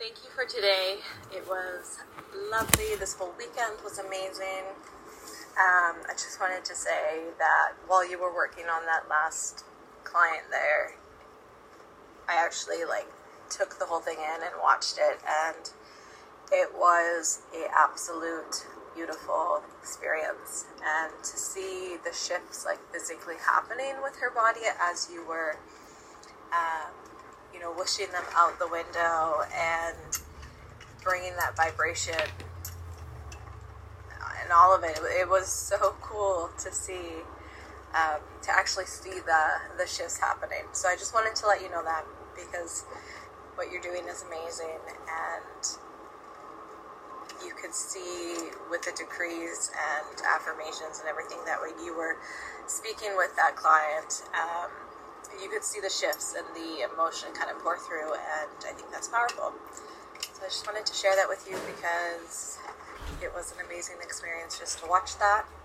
thank you for today. It was lovely. This whole weekend was amazing. I just wanted to say that while you were working on that last client there, I actually took the whole thing in and watched it, and it was an absolute beautiful experience. And to see the shifts physically happening with her body as you were whooshing them out the window and bringing that vibration and all of it. It was so cool to see, to actually see the shifts happening. So I just wanted to let you know that, because what you're doing is amazing, and you could see with the decrees and affirmations and everything that when you were speaking with that client, you could see the shifts and the emotion kind of pour through, and I think that's powerful. So I just wanted to share that with you because it was an amazing experience just to watch that.